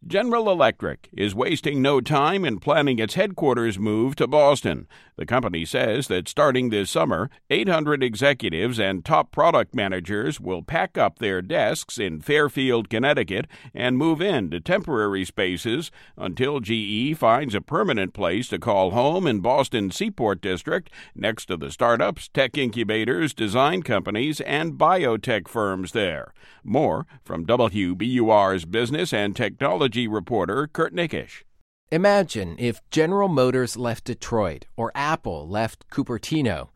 General Electric is wasting no time in planning its headquarters move to Boston. The company says that starting this summer, 800 executives and top product managers will pack up their desks in Fairfield, Connecticut, and move into temporary spaces until GE finds a permanent place to call home in Boston's Seaport District, next to the startups, tech incubators, design companies, and biotech firms there. More from WBUR's business and technology reporter Kurt Nickish. Imagine if General Motors left Detroit or Apple left Cupertino.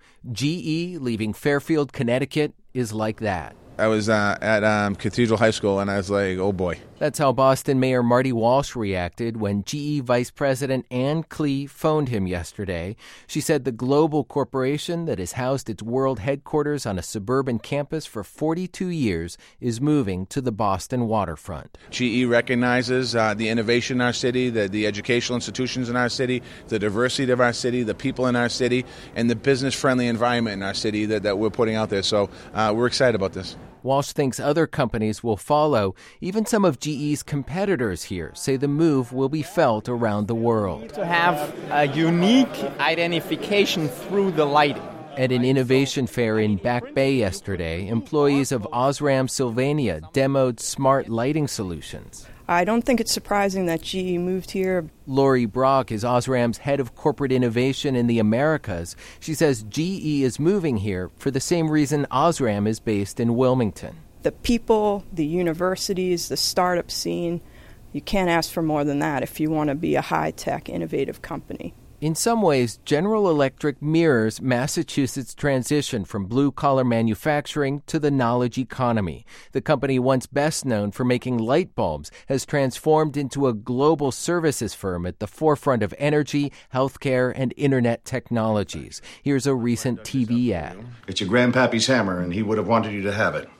GE leaving Fairfield, Connecticut is like that. I was at Cathedral High School, and I was like, oh boy. That's how Boston Mayor Marty Walsh reacted when GE Vice President Ann Klee phoned him yesterday. She said the global corporation that has housed its world headquarters on a suburban campus for 42 years is moving to the Boston waterfront. GE recognizes the innovation in our city, the educational institutions in our city, the diversity of our city, the people in our city, and the business-friendly environment in our city that we're putting out there. So we're excited about this. Walsh thinks other companies will follow. Even some of GE's competitors here say the move will be felt around the world. To have a unique identification through the lighting. At an innovation fair in Back Bay yesterday, employees of Osram Sylvania demoed smart lighting solutions. I don't think it's surprising that GE moved here. Lori Brock is Osram's head of corporate innovation in the Americas. She says GE is moving here for the same reason Osram is based in Wilmington. The people, the universities, the startup scene, you can't ask for more than that if you want to be a high-tech, innovative company. In some ways, General Electric mirrors Massachusetts' transition from blue-collar manufacturing to the knowledge economy. The company, once best known for making light bulbs, has transformed into a global services firm at the forefront of energy, healthcare, and internet technologies. Here's a recent TV ad. It's your grandpappy's hammer, and he would have wanted you to have it.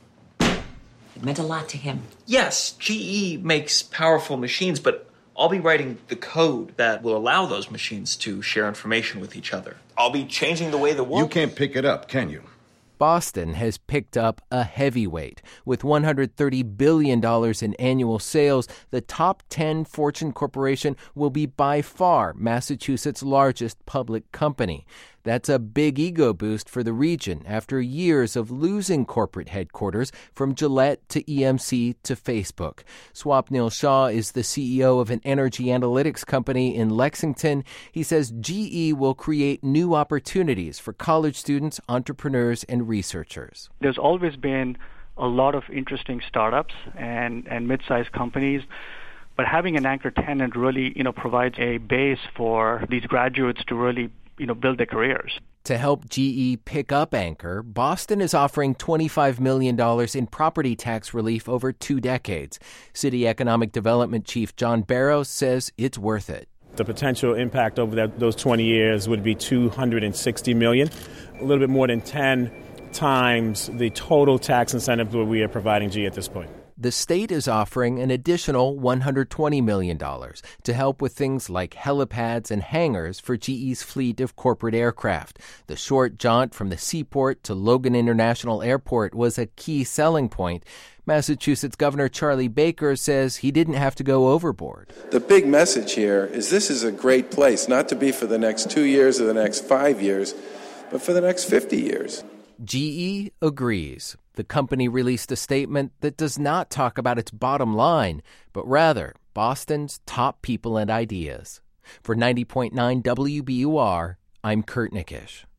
It meant a lot to him. Yes, GE makes powerful machines, but I'll be writing the code that will allow those machines to share information with each other. I'll be changing the way the world... You can't pick it up, can you? Boston has picked up a heavyweight. With $130 billion in annual sales, the top 10 Fortune corporation will be by far Massachusetts' largest public company. That's a big ego boost for the region after years of losing corporate headquarters from Gillette to EMC to Facebook. Swapnil Shah is the CEO of an energy analytics company in Lexington. He says GE will create new opportunities for college students, entrepreneurs, and researchers. There's always been a lot of interesting startups and mid-sized companies. But having an anchor tenant really, provides a base for these graduates to really build their careers. To help GE pick up Anchor, Boston is offering $25 million in property tax relief over 2 decades. City Economic Development Chief John Barrows says it's worth it. The potential impact over those 20 years would be $260 million, a little bit more than 10 times the total tax incentive that we are providing GE at this point. The state is offering an additional $120 million to help with things like helipads and hangars for GE's fleet of corporate aircraft. The short jaunt from the seaport to Logan International Airport was a key selling point. Massachusetts Governor Charlie Baker says he didn't have to go overboard. The big message here is this is a great place, not to be for the next 2 years or the next 5 years, but for the next 50 years. GE agrees. The company released a statement that does not talk about its bottom line, but rather Boston's top people and ideas. For 90.9 WBUR, I'm Kurt Nickish.